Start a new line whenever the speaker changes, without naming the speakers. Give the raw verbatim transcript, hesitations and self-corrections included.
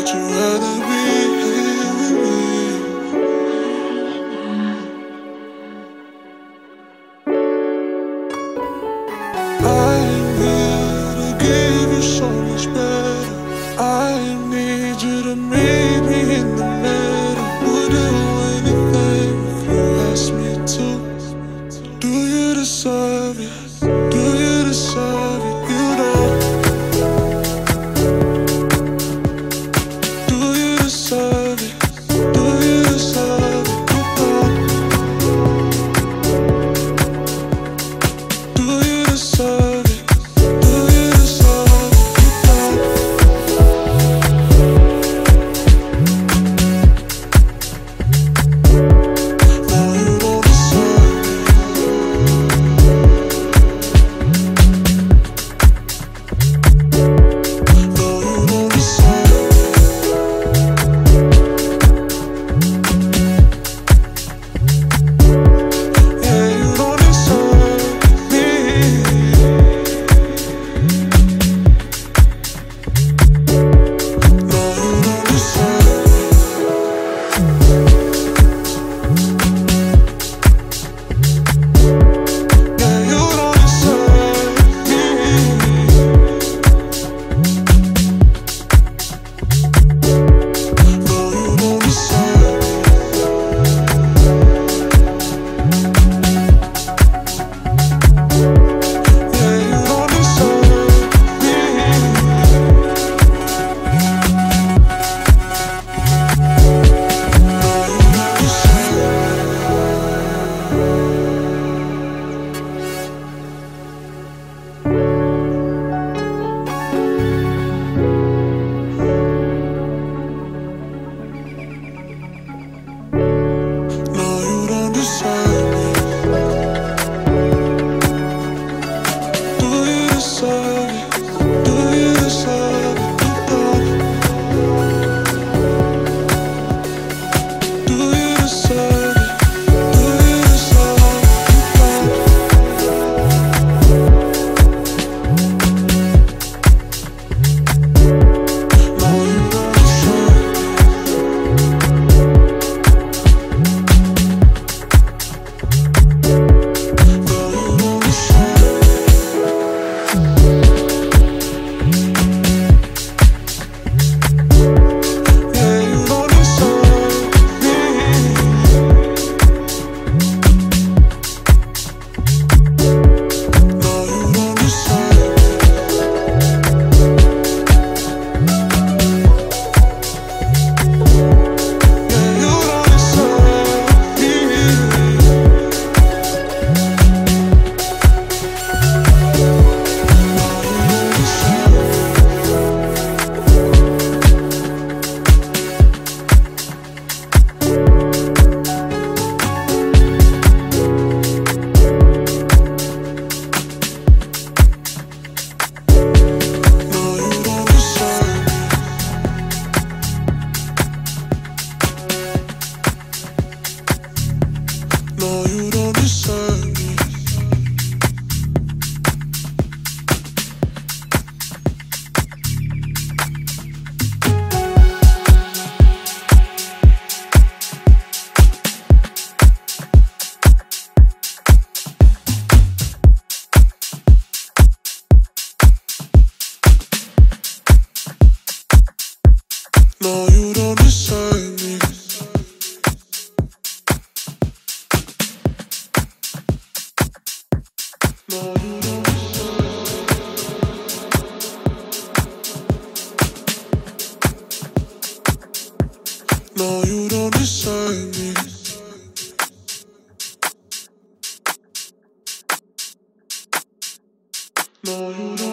you rather be here with me? I am here to give you so much better. I need you to meet me in the middle. Would do anything if you ask me to. Do you deserve it? Do you deserve it? You don't. Do you deserve it? Do you deserve it? You don't. Do you deserve it? Do you deserve it? You don't. No, you don't deserve it. No, you don't deserve it. Yeah, you don't deserve me. No, you don't deserve it. Yeah, you don't deserve me. No, you don't deserve it. Yeah, you don't deserve me. No, you don't deserve it. No, you don't deserve me. Do you deserve it? Do you deserve it? You don't. Do you deserve it? Do you deserve it? You don't. No, you don't deserve it. No, you don't deserve it. Yeah, you don't deserve me. No, you don't deserve it. Yeah, you don't deserve me. No, you don't deserve it. No, you don't deserve it. No, you don't deserve me. No, you don't deserve me. No, you don't deserve me. No, you don't deserve me. No, you don't.